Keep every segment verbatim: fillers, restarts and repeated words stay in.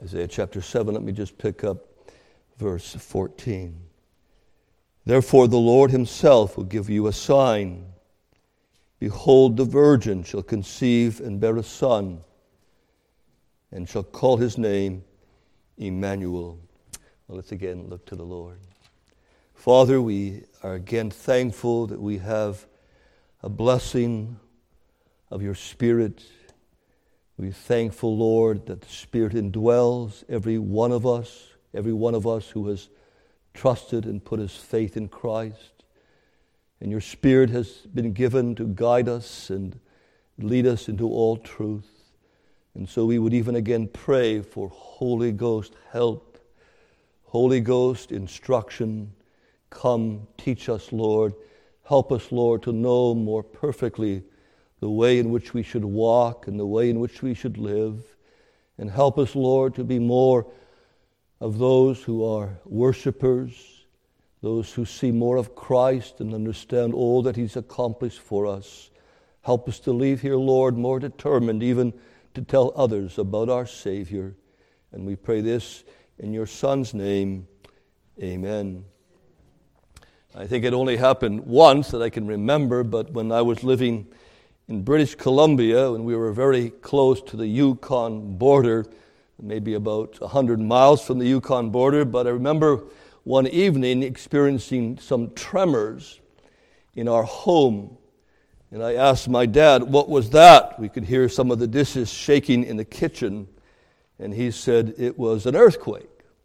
Isaiah chapter seven, let me just pick up verse fourteen. Therefore the Lord himself will give you a sign. Behold, the virgin shall conceive and bear a son, and shall call his name Emmanuel. Well, let's again look to the Lord. Father, we are again thankful that we have a blessing of your Spirit. We're thankful, Lord, that the Spirit indwells every one of us, every one of us who has trusted and put his faith in Christ. And your Spirit has been given to guide us and lead us into all truth. And so we would even again pray for Holy Ghost help, Holy Ghost instruction. Come, teach us, Lord. Help us, Lord, to know more perfectly the way in which we should walk and the way in which we should live. And help us, Lord, to be more of those who are worshipers, those who see more of Christ and understand all that he's accomplished for us. Help us to leave here, Lord, more determined even to tell others about our Savior. And we pray this in your Son's name. Amen. I think it only happened once that I can remember, but when I was living in British Columbia, when we were very close to the Yukon border, maybe about one hundred miles from the Yukon border, but I remember one evening experiencing some tremors in our home. And I asked my dad, what was that? We could hear some of the dishes shaking in the kitchen. And he said it was an earthquake.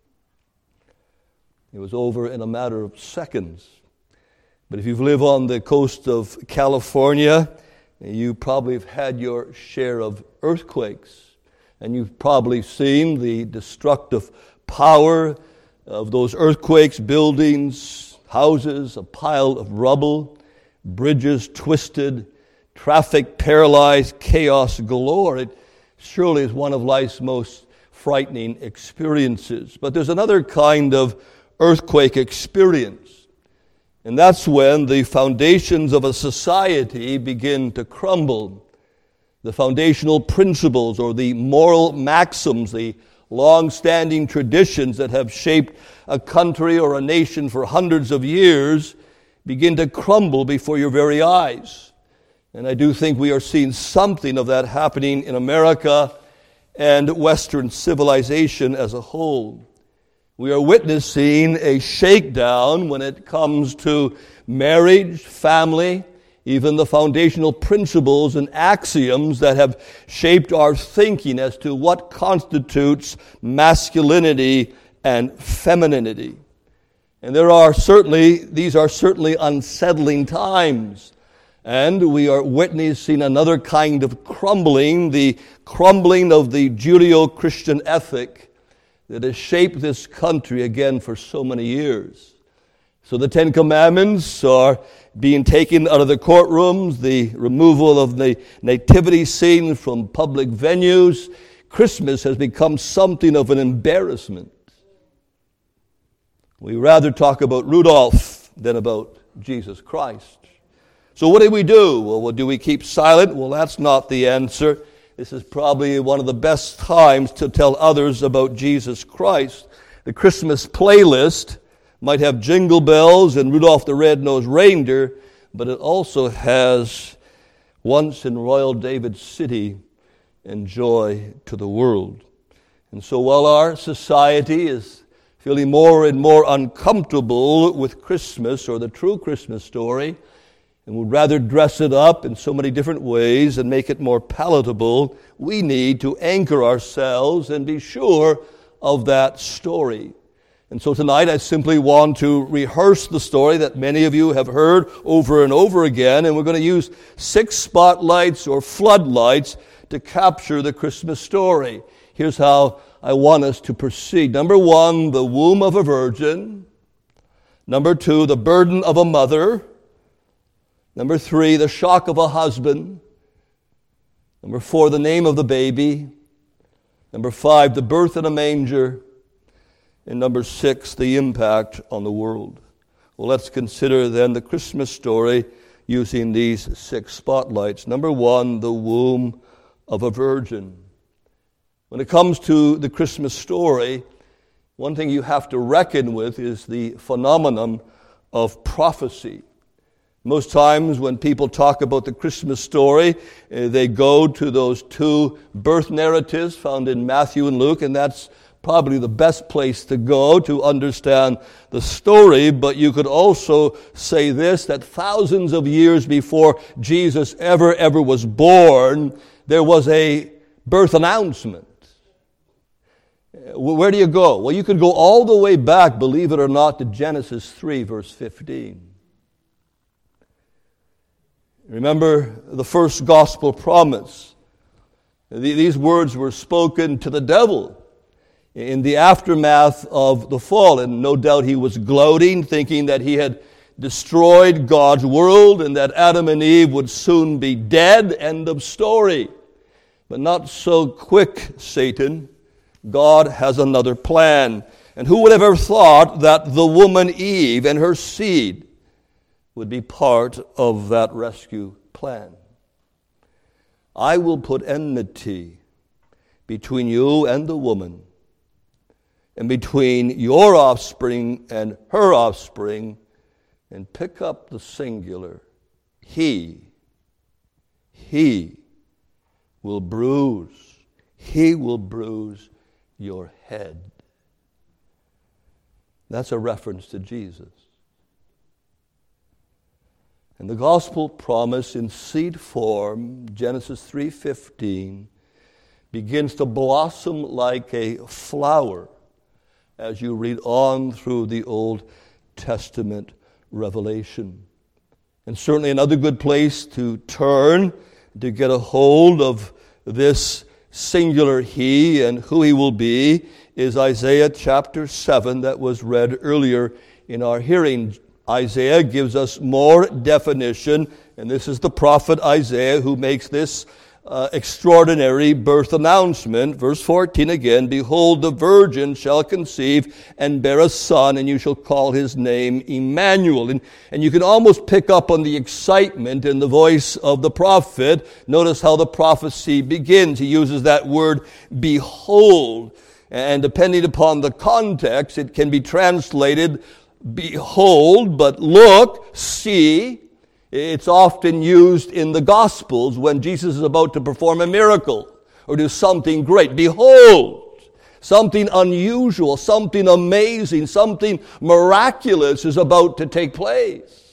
It was over in a matter of seconds. But if you've lived on the coast of California, you probably have had your share of earthquakes. And you've probably seen the destructive power of those earthquakes, buildings, houses, a pile of rubble, bridges twisted, traffic paralyzed, chaos galore. It surely is one of life's most frightening experiences. But there's another kind of earthquake experience. And that's when the foundations of a society begin to crumble. The foundational principles or the moral maxims, the long-standing traditions that have shaped a country or a nation for hundreds of years begin to crumble before your very eyes. And I do think we are seeing something of that happening in America and Western civilization as a whole. We are witnessing a shakedown when it comes to marriage, family, even the foundational principles and axioms that have shaped our thinking as to what constitutes masculinity and femininity. And there are certainly, these are certainly unsettling times. And we are witnessing another kind of crumbling, the crumbling of the Judeo-Christian ethic that has shaped this country again for so many years. So the Ten Commandments are being taken out of the courtrooms, the removal of the nativity scene from public venues. Christmas has become something of an embarrassment. We rather talk about Rudolph than about Jesus Christ. So what do we do? Well, do we keep silent? Well, that's not the answer. This is probably one of the best times to tell others about Jesus Christ. The Christmas playlist might have Jingle Bells and Rudolph the Red-Nosed Reindeer, but it also has Once in Royal David City and Joy to the World. And so while our society is feeling more and more uncomfortable with Christmas or the true Christmas story, and would rather dress it up in so many different ways and make it more palatable, we need to anchor ourselves and be sure of that story. And so tonight I simply want to rehearse the story that many of you have heard over and over again, and we're going to use six spotlights or floodlights to capture the Christmas story. Here's how I want us to proceed. Number one, the womb of a virgin. Number two, the burden of a mother. Number three, the shock of a husband. Number four, the name of the baby. Number five, the birth in a manger. And number six, the impact on the world. Well, let's consider then the Christmas story using these six spotlights. Number one, the womb of a virgin. When it comes to the Christmas story, one thing you have to reckon with is the phenomenon of prophecy. Most times when people talk about the Christmas story, uh, they go to those two birth narratives found in Matthew and Luke, and that's probably the best place to go to understand the story. But you could also say this, that thousands of years before Jesus ever, ever was born, there was a birth announcement. Where do you go? Well, you could go all the way back, believe it or not, to Genesis three, verse fifteen. Remember the first gospel promise. These words were spoken to the devil in the aftermath of the fall. And no doubt he was gloating, thinking that he had destroyed God's world and that Adam and Eve would soon be dead. End of story. But not so quick, Satan. God has another plan. And who would have ever thought that the woman Eve and her seed would be part of that rescue plan? I will put enmity between you and the woman, and between your offspring and her offspring, and pick up the singular. He, he will bruise, he will bruise your head. That's a reference to Jesus. And the gospel promise in seed form, Genesis three fifteen, begins to blossom like a flower as you read on through the Old Testament revelation. And certainly another good place to turn to get a hold of this singular he and who he will be is Isaiah chapter seven that was read earlier in our hearing. Isaiah gives us more definition, and this is the prophet Isaiah who makes this uh, extraordinary birth announcement. Verse fourteen again, behold, the virgin shall conceive and bear a son, and you shall call his name Emmanuel. And, and you can almost pick up on the excitement in the voice of the prophet. Notice how the prophecy begins. He uses that word, behold. And depending upon the context, it can be translated behold, but look, see. It's often used in the Gospels when Jesus is about to perform a miracle or do something great. Behold, something unusual, something amazing, something miraculous is about to take place.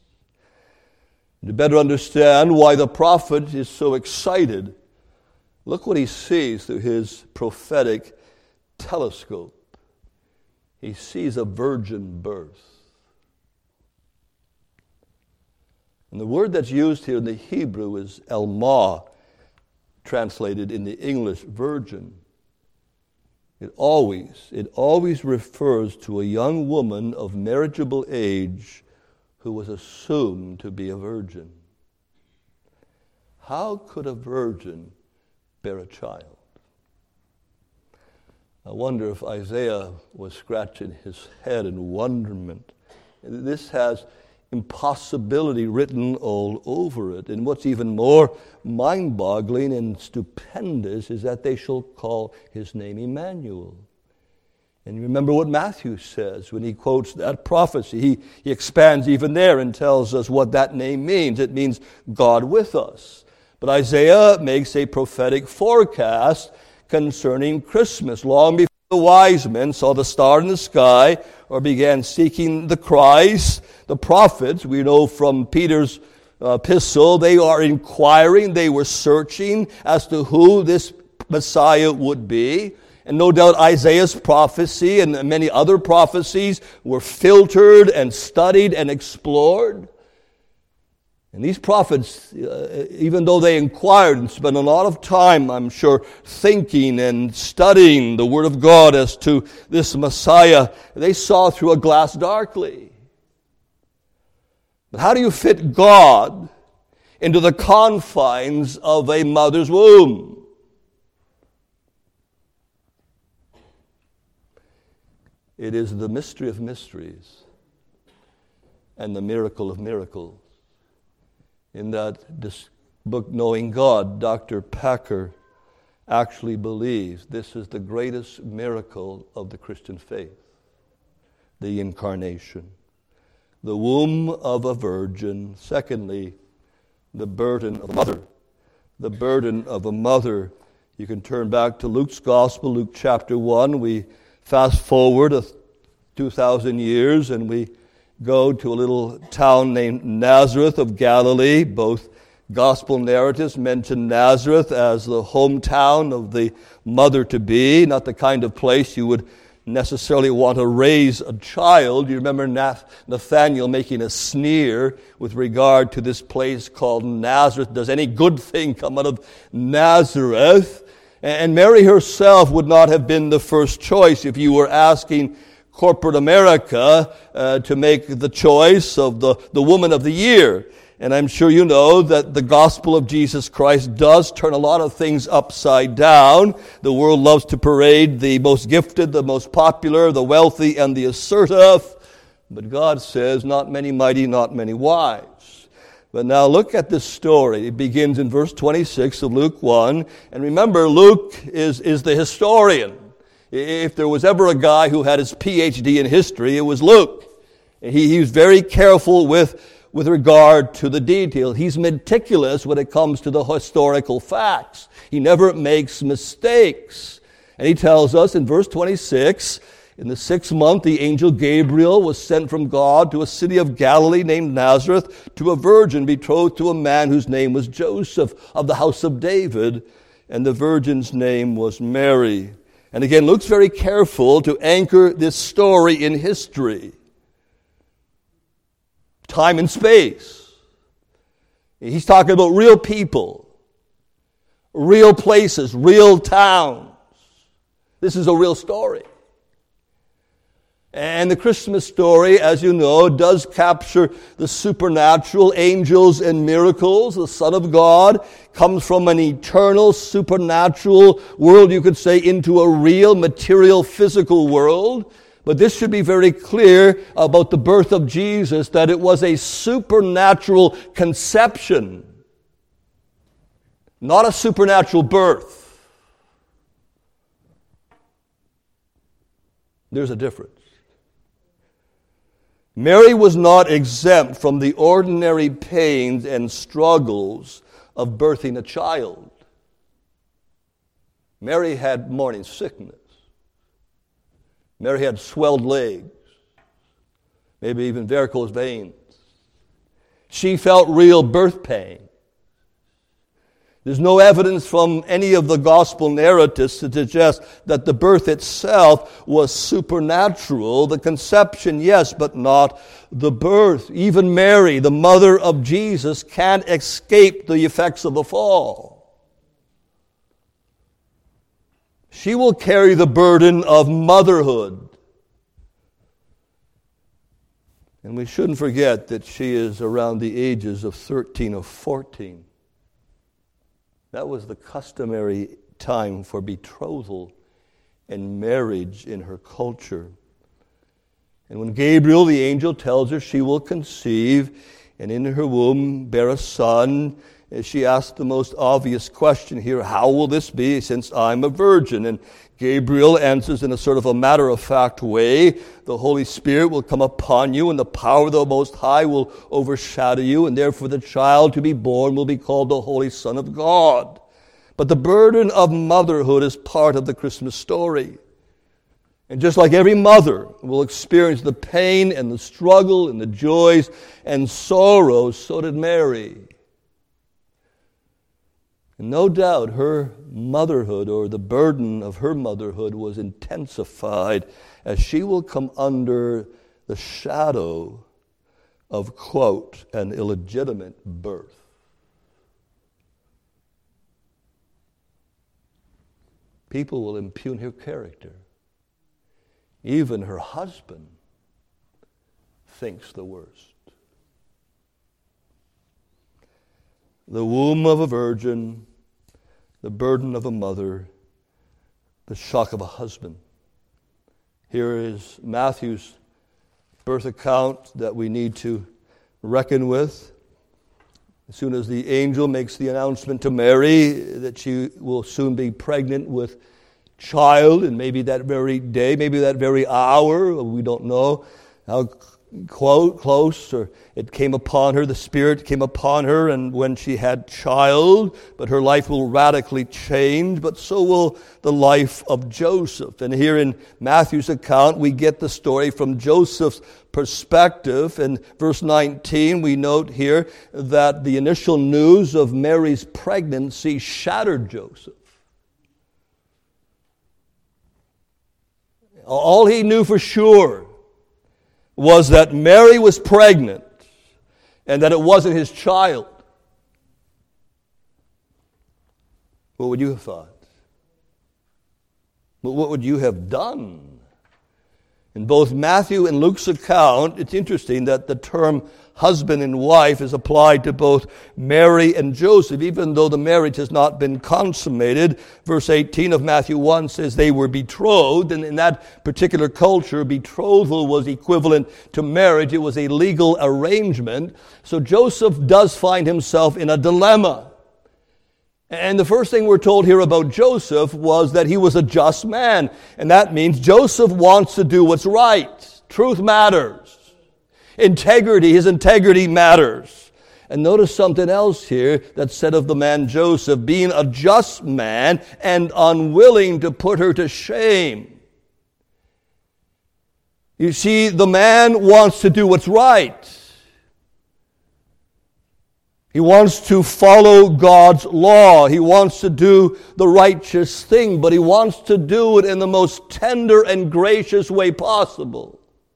To better understand why the prophet is so excited, look what he sees through his prophetic telescope. He sees a virgin birth. And the word that's used here in the Hebrew is elma, translated in the English virgin. It always, it always refers to a young woman of marriageable age who was assumed to be a virgin. How could a virgin bear a child? I wonder if Isaiah was scratching his head in wonderment. This has impossibility written all over it. And what's even more mind-boggling and stupendous is that they shall call his name Emmanuel. And remember what Matthew says when he quotes that prophecy. He, he expands even there and tells us what that name means. It means God with us. But Isaiah makes a prophetic forecast concerning Christmas. Long before the wise men saw the star in the sky or began seeking the Christ, the prophets, we know from Peter's epistle, they are inquiring, they were searching as to who this Messiah would be. And no doubt Isaiah's prophecy and many other prophecies were filtered and studied and explored. And these prophets, uh, even though they inquired and spent a lot of time, I'm sure, thinking and studying the Word of God as to this Messiah, they saw through a glass darkly. But how do you fit God into the confines of a mother's womb? It is the mystery of mysteries and the miracle of miracles. In that book, Knowing God, Doctor Packer actually believes this is the greatest miracle of the Christian faith, the incarnation. The womb of a virgin. Secondly, the burden of a mother. The burden of a mother. You can turn back to Luke's Gospel, Luke chapter one. We fast forward a two thousand years and we go to a little town named Nazareth of Galilee. Both Gospel narratives mention Nazareth as the hometown of the mother-to-be, not the kind of place you would necessarily want to raise a child. You remember Nathanael making a sneer with regard to this place called Nazareth. Does any good thing come out of Nazareth? And Mary herself would not have been the first choice if you were asking corporate America uh, to make the choice of the, the woman of the year. And I'm sure you know that the gospel of Jesus Christ does turn a lot of things upside down. The world loves to parade the most gifted, the most popular, the wealthy, and the assertive. But God says, not many mighty, not many wise. But now look at this story. It begins in verse twenty-six of Luke one. And remember, Luke is, is the historian. If there was ever a guy who had his P H D in history, it was Luke. He, he was very careful with, with regard to the detail. He's meticulous when it comes to the historical facts. He never makes mistakes. And he tells us in verse twenty-six, in the sixth month, the angel Gabriel was sent from God to a city of Galilee named Nazareth to a virgin betrothed to a man whose name was Joseph of the house of David, and the virgin's name was Mary. And again, Luke's very careful to anchor this story in history. Time and space. He's talking about real people, real places, real towns. This is a real story. And the Christmas story, as you know, does capture the supernatural, angels and miracles. The Son of God comes from an eternal, supernatural world, you could say, into a real, material, physical world. But this should be very clear about the birth of Jesus, that it was a supernatural conception, not a supernatural birth. There's a difference. Mary was not exempt from the ordinary pains and struggles of birthing a child. Mary had morning sickness. Mary had swelled legs, maybe even varicose veins. She felt real birth pain. There's no evidence from any of the gospel narratives to suggest that the birth itself was supernatural. The conception, yes, but not the birth. Even Mary, the mother of Jesus, can't escape the effects of the fall. She will carry the burden of motherhood. And we shouldn't forget that she is around the ages of thirteen or fourteen. That was the customary time for betrothal and marriage in her culture. And when Gabriel, the angel, tells her she will conceive and in her womb bear a son, she asks the most obvious question here, how will this be since I'm a virgin? And Gabriel answers in a sort of a matter-of-fact way, the Holy Spirit will come upon you and the power of the Most High will overshadow you, and therefore the child to be born will be called the Holy Son of God. But the burden of motherhood is part of the Christmas story. And just like every mother will experience the pain and the struggle and the joys and sorrows, so did Mary. And no doubt her motherhood, or the burden of her motherhood, was intensified as she will come under the shadow of, quote, an illegitimate birth. People will impugn her character. Even her husband thinks the worst. The womb of a virgin, the burden of a mother, the shock of a husband. Here is Matthew's birth account that we need to reckon with. As soon as the angel makes the announcement to Mary that she will soon be pregnant with child, and maybe that very day, maybe that very hour, we don't know how close, or it came upon her, the Spirit came upon her, and when she had child, but her life will radically change, but so will the life of Joseph. And here in Matthew's account, we get the story from Joseph's perspective. In verse nineteen, we note here that the initial news of Mary's pregnancy shattered Joseph. All he knew for sure was that Mary was pregnant and that it wasn't his child. What would you have thought? What would you have done? In both Matthew and Luke's account, it's interesting that the term husband and wife is applied to both Mary and Joseph, even though the marriage has not been consummated. Verse eighteen of Matthew one says they were betrothed, and in that particular culture, betrothal was equivalent to marriage. It was a legal arrangement. So Joseph does find himself in a dilemma. And the first thing we're told here about Joseph was that he was a just man. And that means Joseph wants to do what's right. Truth matters. Integrity, his integrity matters. And notice something else here that's said of the man Joseph, being a just man and unwilling to put her to shame. You see, the man wants to do what's right. He wants to follow God's law. He wants to do the righteous thing, but he wants to do it in the most tender and gracious way possible.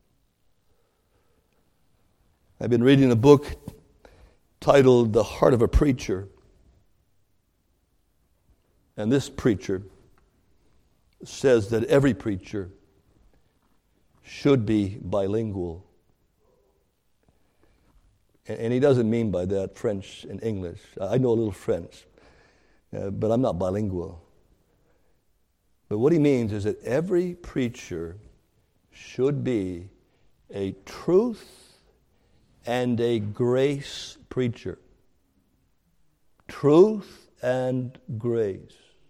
I've been reading a book titled The Heart of a Preacher. And this preacher says that every preacher should be bilingual. And he doesn't mean by that French and English. I know a little French, uh, but I'm not bilingual. But what he means is that every preacher should be a truth and a grace preacher. Truth and grace.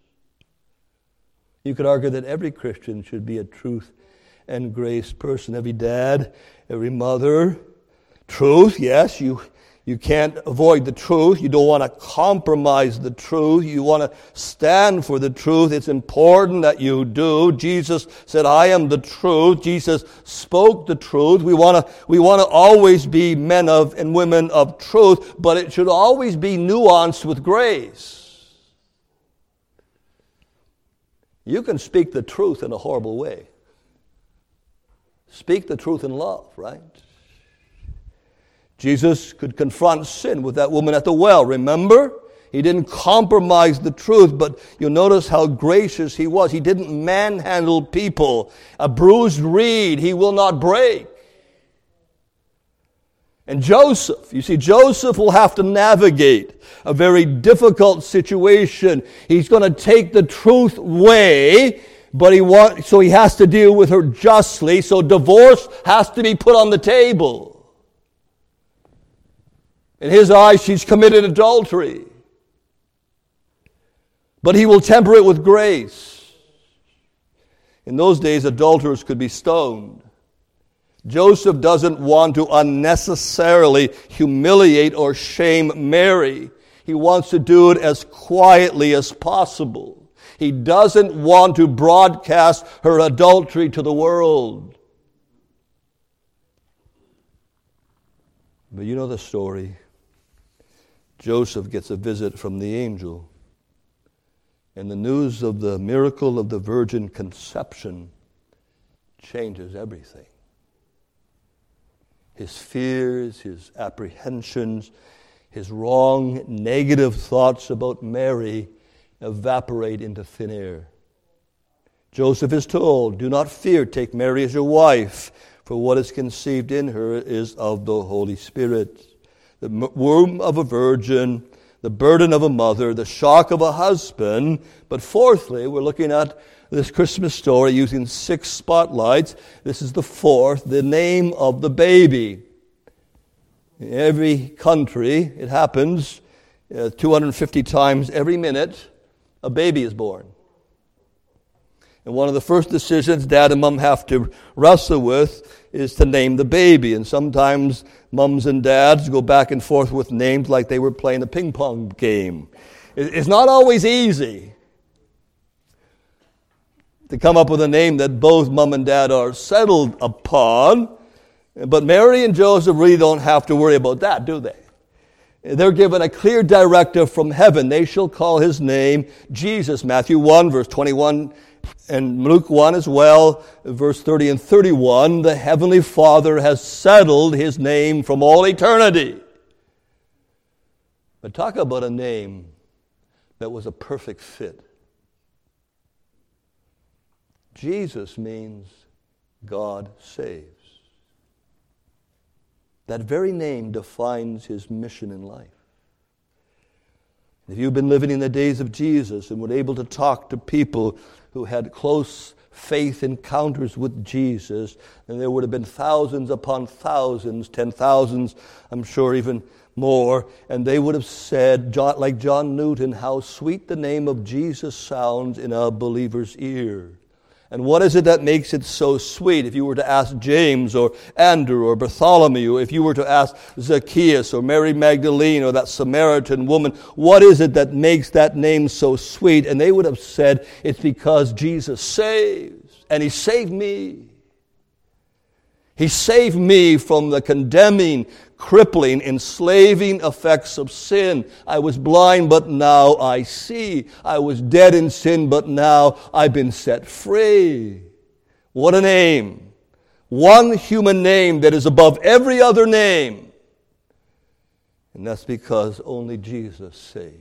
You could argue that every Christian should be a truth and grace person. Every dad, every mother. Truth, yes, you you can't avoid the truth. You don't want to compromise the truth. You want to stand for the truth. It's important that you do. Jesus said, I am the truth. Jesus spoke the truth. We want to we want to always be men of and women of truth, but it should always be nuanced with grace. You can speak the truth in a horrible way. Speak the truth in love, right? Jesus could confront sin with that woman at the well, remember? He didn't compromise the truth, but you'll notice how gracious he was. He didn't manhandle people. A bruised reed he will not break. And Joseph, you see, Joseph will have to navigate a very difficult situation. He's going to take the truth way, but he want, so he has to deal with her justly, so divorce has to be put on the table. In his eyes, she's committed adultery. But he will temper it with grace. In those days, adulterers could be stoned. Joseph doesn't want to unnecessarily humiliate or shame Mary. He wants to do it as quietly as possible. He doesn't want to broadcast her adultery to the world. But you know the story. Joseph gets a visit from the angel. And the news of the miracle of the virgin conception changes everything. His fears, his apprehensions, his wrong, negative thoughts about Mary evaporate into thin air. Joseph is told, do not fear, take Mary as your wife, for what is conceived in her is of the Holy Spirit. The womb of a virgin, the burden of a mother, the shock of a husband. But fourthly, we're looking at this Christmas story using six spotlights. This is the fourth, the name of the baby. In every country, it happens uh, two hundred fifty times every minute, a baby is born. And one of the first decisions dad and mom have to wrestle with is to name the baby. And sometimes moms and dads go back and forth with names like they were playing a ping pong game. It's not always easy to come up with a name that both mom and dad are settled upon. But Mary and Joseph really don't have to worry about that, do they? They're given a clear directive from heaven. They shall call his name Jesus. Matthew one, verse twenty-one, and Luke one as well, verse thirty and thirty-one. The Heavenly Father has settled his name from all eternity. But talk about a name that was a perfect fit. Jesus means God saves. That very name defines his mission in life. If you've been living in the days of Jesus and were able to talk to people who had close faith encounters with Jesus, then there would have been thousands upon thousands, ten thousands, I'm sure even more, and they would have said, John, like John Newton, how sweet the name of Jesus sounds in a believer's ear. And what is it that makes it so sweet? If you were to ask James or Andrew or Bartholomew, if you were to ask Zacchaeus or Mary Magdalene or that Samaritan woman, what is it that makes that name so sweet? And they would have said, it's because Jesus saves, and he saved me. He saved me from the condemning, crippling, enslaving effects of sin. I was blind, but now I see. I was dead in sin, but now I've been set free. What a name. One human name that is above every other name. And that's because only Jesus saves.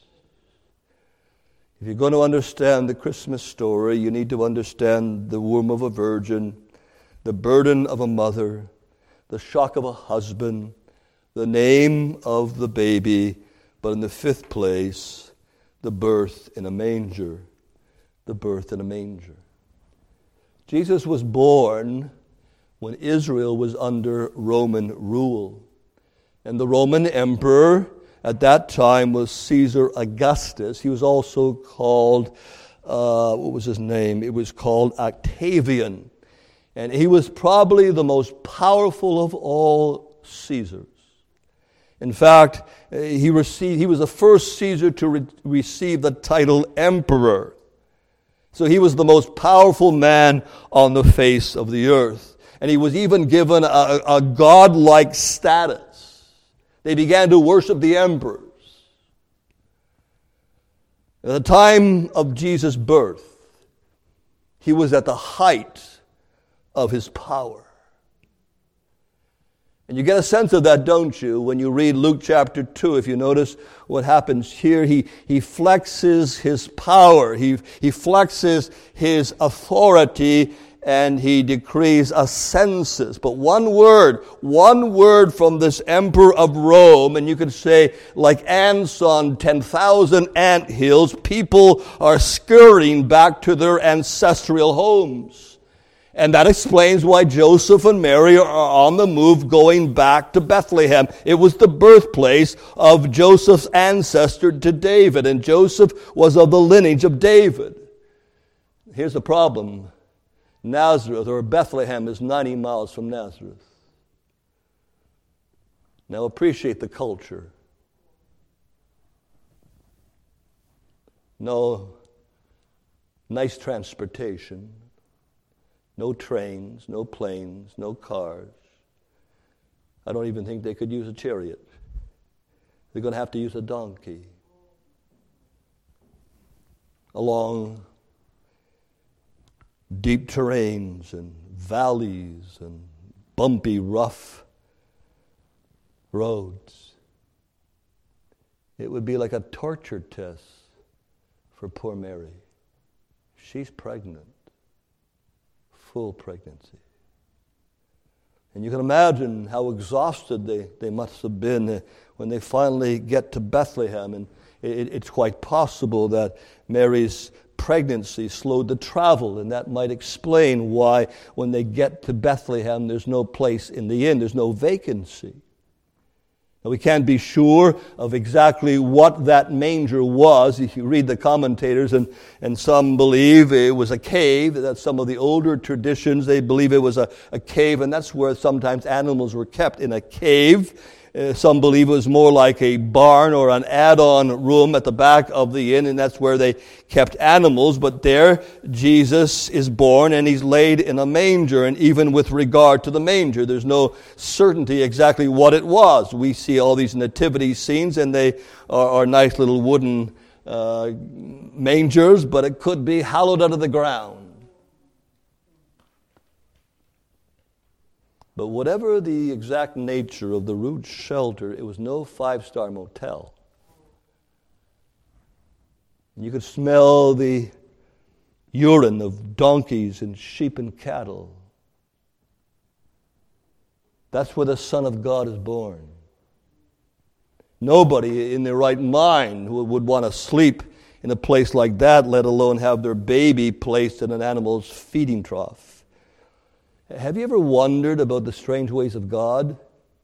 If you're going to understand the Christmas story, you need to understand the womb of a virgin, the burden of a mother, the shock of a husband, the name of the baby, but in the fifth place, the birth in a manger. The birth in a manger. Jesus was born when Israel was under Roman rule. And the Roman emperor at that time was Caesar Augustus. He was also called, uh, what was his name? It was called Octavian. And he was probably the most powerful of all Caesars. In fact, he received, he was the first Caesar to re- receive the title emperor. So he was the most powerful man on the face of the earth. And he was even given a, a godlike status. They began to worship the emperors. At the time of Jesus' birth, he was at the height of his power. And you get a sense of that, don't you, when you read Luke chapter two. If you notice what happens here, he, he flexes his power. He, he flexes his authority, and he decrees a census. But one word, one word from this emperor of Rome, and you could say, like ants on ten thousand ant hills, people are scurrying back to their ancestral homes. And that explains why Joseph and Mary are on the move going back to Bethlehem. It was the birthplace of Joseph's ancestor to David, and Joseph was of the lineage of David. Here's the problem. Nazareth, or Bethlehem, is ninety miles from Nazareth. Now appreciate the culture. No nice transportation. No trains, no planes, no cars. I don't even think they could use a chariot. They're going to have to use a donkey. Along deep terrains and valleys and bumpy, rough roads. It would be like a torture test for poor Mary. She's pregnant. Full pregnancy. And you can imagine how exhausted they, they must have been when they finally get to Bethlehem. And it, it's quite possible that Mary's pregnancy slowed the travel, and that might explain why when they get to Bethlehem there's no place in the inn, there's no vacancy. Now, we can't be sure of exactly what that manger was. If you read the commentators, and, and some believe it was a cave. That's some of the older traditions. They believe it was a, a cave, and that's where sometimes animals were kept, in a cave. Uh, some believe it was more like a barn or an add-on room at the back of the inn, and that's where they kept animals. But there, Jesus is born, and he's laid in a manger. And even with regard to the manger, there's no certainty exactly what it was. We see all these nativity scenes, and they are, are nice little wooden uh, mangers, but it could be hollowed out of the ground. But whatever the exact nature of the rude shelter, it was no five-star motel. You could smell the urine of donkeys and sheep and cattle. That's where the Son of God is born. Nobody in their right mind would want to sleep in a place like that, let alone have their baby placed in an animal's feeding trough. Have you ever wondered about the strange ways of God?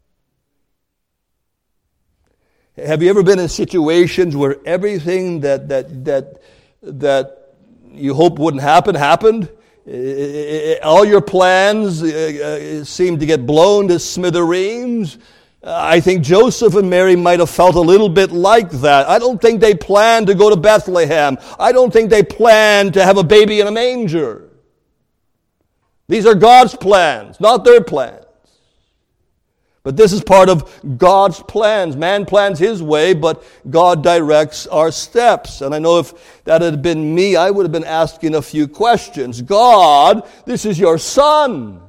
Have you ever been in situations where everything that that that that you hope wouldn't happen happened? All your plans seem to get blown to smithereens. I think Joseph and Mary might have felt a little bit like that. I don't think they planned to go to Bethlehem. I don't think they planned to have a baby in a manger. These are God's plans, not their plans. But this is part of God's plans. Man plans his way, but God directs our steps. And I know if that had been me, I would have been asking a few questions. God, this is your Son.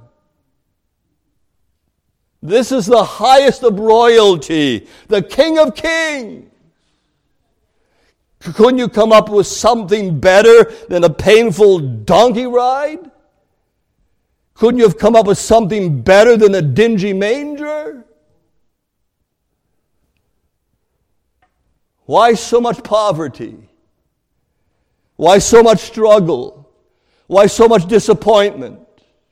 This is the highest of royalty, the King of Kings. Couldn't you come up with something better than a painful donkey ride? Couldn't you have come up with something better than a dingy manger? Why so much poverty? Why so much struggle? Why so much disappointment?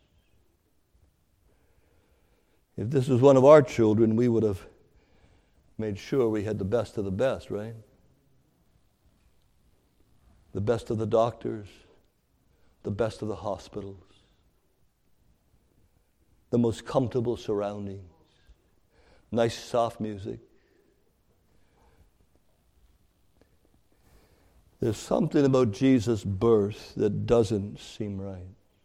If this was one of our children, we would have made sure we had the best of the best, right? The best of the doctors, the best of the hospitals, the most comfortable surroundings, nice soft music. There's something about Jesus' birth that doesn't seem right.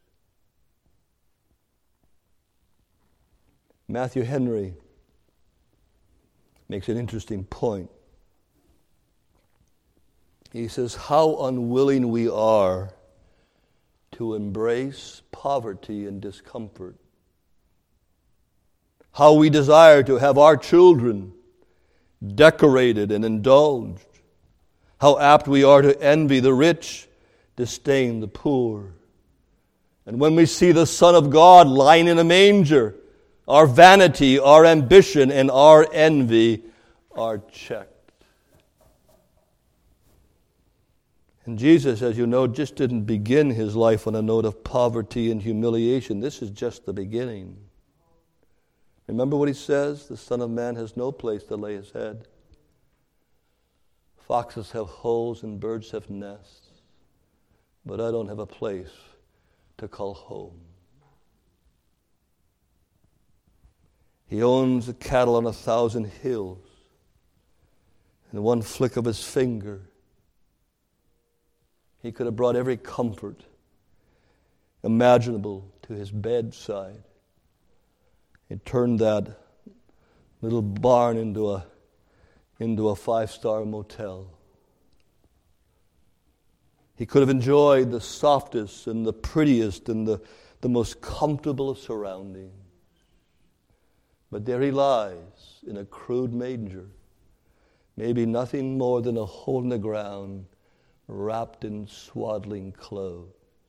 Matthew Henry makes an interesting point. He says, how unwilling we are to embrace poverty and discomfort. How we desire to have our children decorated and indulged. How apt we are to envy the rich, disdain the poor. And when we see the Son of God lying in a manger, our vanity, our ambition, and our envy are checked. And Jesus, as you know, just didn't begin his life on a note of poverty and humiliation. This is just the beginning. Remember what he says? The Son of Man has no place to lay his head. Foxes have holes and birds have nests, but I don't have a place to call home. He owns the cattle on a thousand hills. In one flick of his finger, he could have brought every comfort imaginable to his bedside. He turned that little barn into a, into a five-star motel. He could have enjoyed the softest and the prettiest and the, the most comfortable of surroundings. But there he lies in a crude manger, maybe nothing more than a hole in the ground, wrapped in swaddling clothes.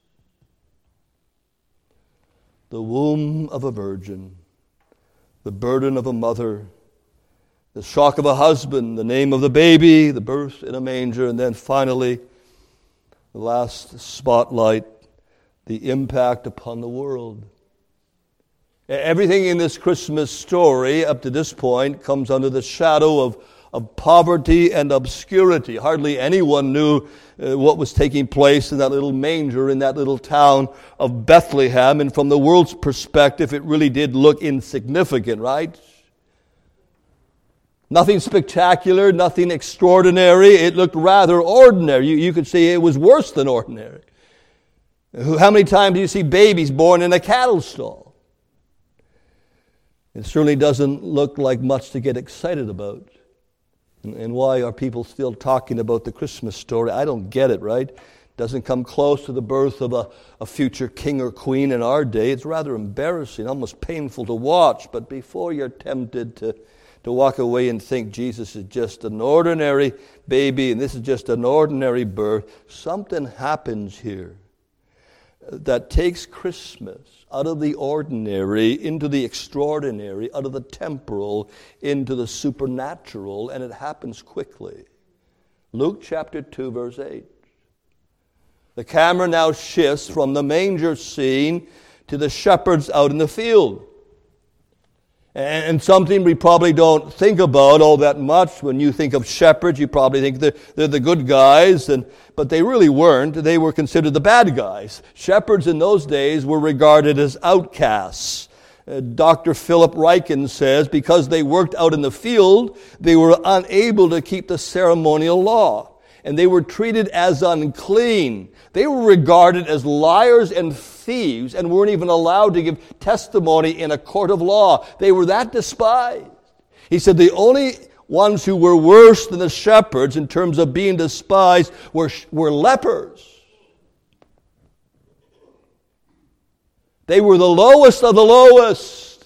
The womb of a virgin, the burden of a mother, the shock of a husband, the name of the baby, the birth in a manger, and then finally, the last spotlight, the impact upon the world. Everything in this Christmas story up to this point comes under the shadow of, of poverty and obscurity. Hardly anyone knew uh, what was taking place in that little manger in that little town of Bethlehem. And from the world's perspective, it really did look insignificant, right? Nothing spectacular, nothing extraordinary. It looked rather ordinary. You, you could say it was worse than ordinary. How many times do you see babies born in a cattle stall? It certainly doesn't look like much to get excited about. And, and why are people still talking about the Christmas story? I don't get it, right? Doesn't come close to the birth of a, a future king or queen in our day. It's rather embarrassing, almost painful to watch. But before you're tempted to to walk away and think Jesus is just an ordinary baby and this is just an ordinary birth, something happens here that takes Christmas out of the ordinary into the extraordinary, out of the temporal into the supernatural, and it happens quickly. Luke chapter two, verse eight. The camera now shifts from the manger scene to the shepherds out in the field. And something we probably don't think about all that much. When you think of shepherds, you probably think they're, they're the good guys, and but they really weren't. They were considered the bad guys. Shepherds in those days were regarded as outcasts. Uh, Doctor Philip Ryken says because they worked out in the field, they were unable to keep the ceremonial law, and they were treated as unclean. They were regarded as liars and thieves and weren't even allowed to give testimony in a court of law. They were that despised. He said the only ones who were worse than the shepherds in terms of being despised were, were lepers. They were the lowest of the lowest.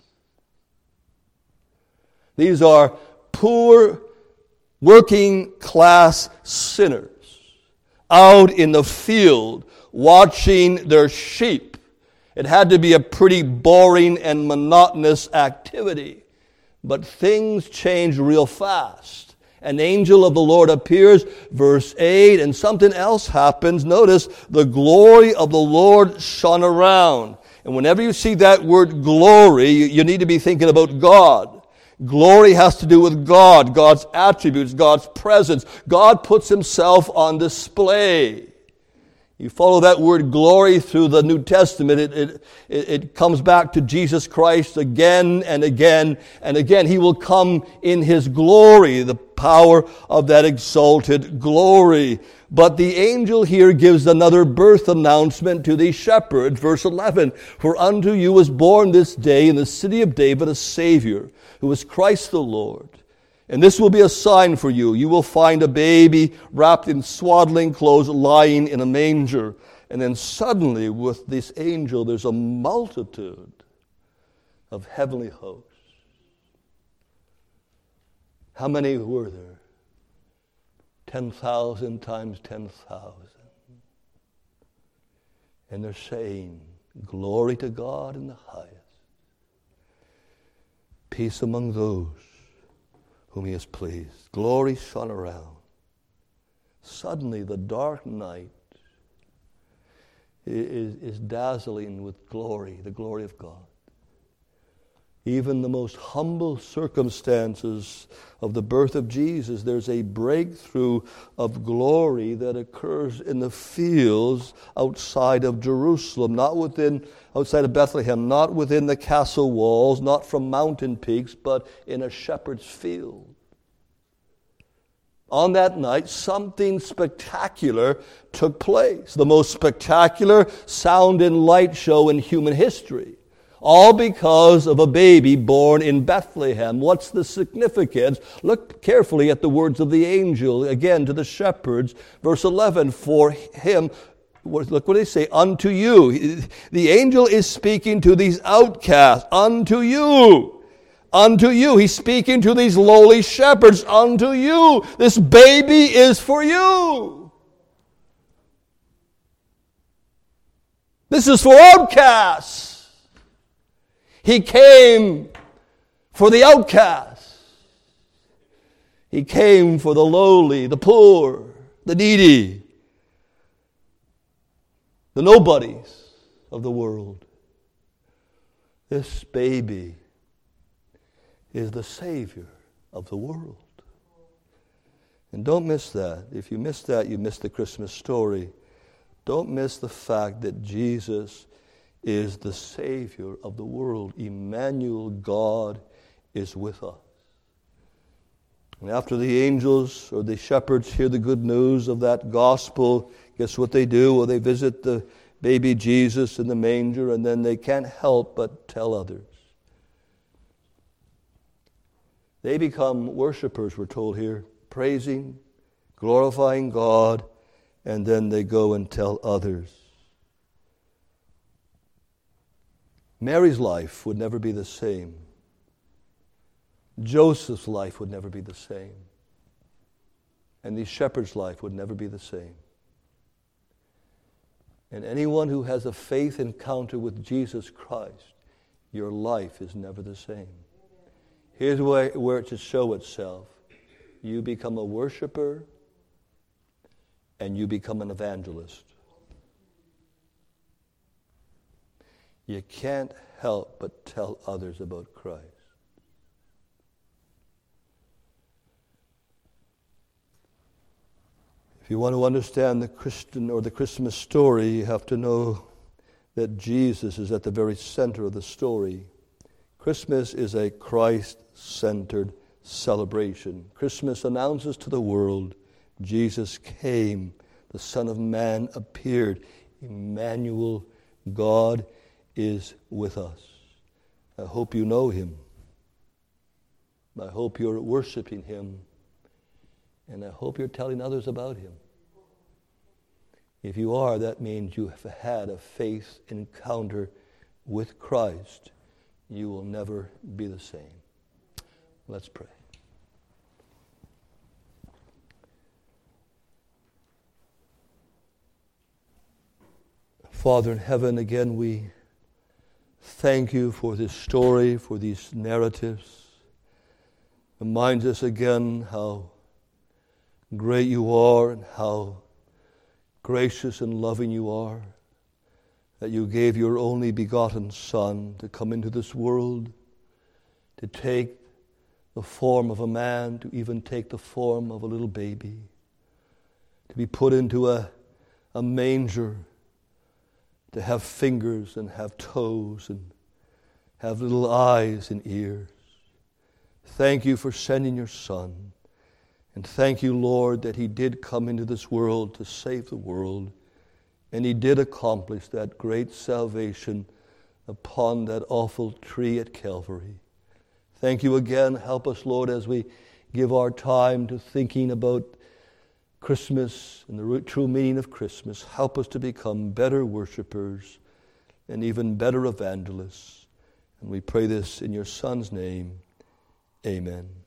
These are poor, working class sinners out in the field watching their sheep. It had to be a pretty boring and monotonous activity. But things change real fast. An angel of the Lord appears, verse eight, and something else happens. Notice, the glory of the Lord shone around. And whenever you see that word glory, you need to be thinking about God. Glory has to do with God, God's attributes, God's presence. God puts himself on display. You follow that word glory through the New Testament, it, it, it comes back to Jesus Christ again and again and again. He will come in his glory, the power of that exalted glory. But the angel here gives another birth announcement to these shepherds. Verse eleven, for unto you was born this day in the city of David a Savior, who is Christ the Lord. And this will be a sign for you. You will find a baby wrapped in swaddling clothes lying in a manger. And then suddenly with this angel there's a multitude of heavenly hosts. How many were there? ten thousand times ten thousand. And they're saying, glory to God in the highest. Peace among those whom he has pleased. Glory shone around. Suddenly the dark night is, is dazzling with glory, the glory of God. Even the most humble circumstances of the birth of Jesus, there's a breakthrough of glory that occurs in the fields outside of Jerusalem, not within, outside of Bethlehem, not within the castle walls, not from mountain peaks, but in a shepherd's field. On that night, something spectacular took place. The most spectacular sound and light show in human history. All because of a baby born in Bethlehem. What's the significance? Look carefully at the words of the angel, again to the shepherds. Verse eleven, for him, look what they say, unto you. The angel is speaking to these outcasts, unto you. Unto you. He's speaking to these lowly shepherds, unto you. This baby is for you. This is for outcasts. He came for the outcasts. He came for the lowly, the poor, the needy, the nobodies of the world. This baby is the Savior of the world. And don't miss that. If you miss that, you miss the Christmas story. Don't miss the fact that Jesus is the Savior of the world. Emmanuel, God is with us. And after the angels or the shepherds hear the good news of that gospel, guess what they do? Well, they visit the baby Jesus in the manger, and then they can't help but tell others. They become worshipers, we're told here, praising, glorifying God, and then they go and tell others. Mary's life would never be the same. Joseph's life would never be the same. And these shepherds' life would never be the same. And anyone who has a faith encounter with Jesus Christ, your life is never the same. Here's where, where it should show itself. You become a worshiper and you become an evangelist. You can't help but tell others about Christ. If you want to understand the Christian or the Christmas story, you have to know that Jesus is at the very center of the story. Christmas is a Christ-centered celebration. Christmas announces to the world, Jesus came, the Son of Man appeared. Emmanuel, God is with us. I hope you know Him. I hope you're worshiping Him. And I hope you're telling others about Him. If you are, that means you have had a faith encounter with Christ. You will never be the same. Let's pray. Father in heaven, again we thank you for this story, for these narratives. Reminds us again how great you are and how gracious and loving you are, that you gave your only begotten Son to come into this world, to take the form of a man, to even take the form of a little baby, to be put into a, a manger, to have fingers and have toes and have little eyes and ears. Thank you for sending your Son. And thank you, Lord, that He did come into this world to save the world. And He did accomplish that great salvation upon that awful tree at Calvary. Thank you again. Help us, Lord, as we give our time to thinking about Christmas and the true meaning of Christmas. Help us to become better worshipers and even better evangelists. And we pray this in your Son's name. Amen.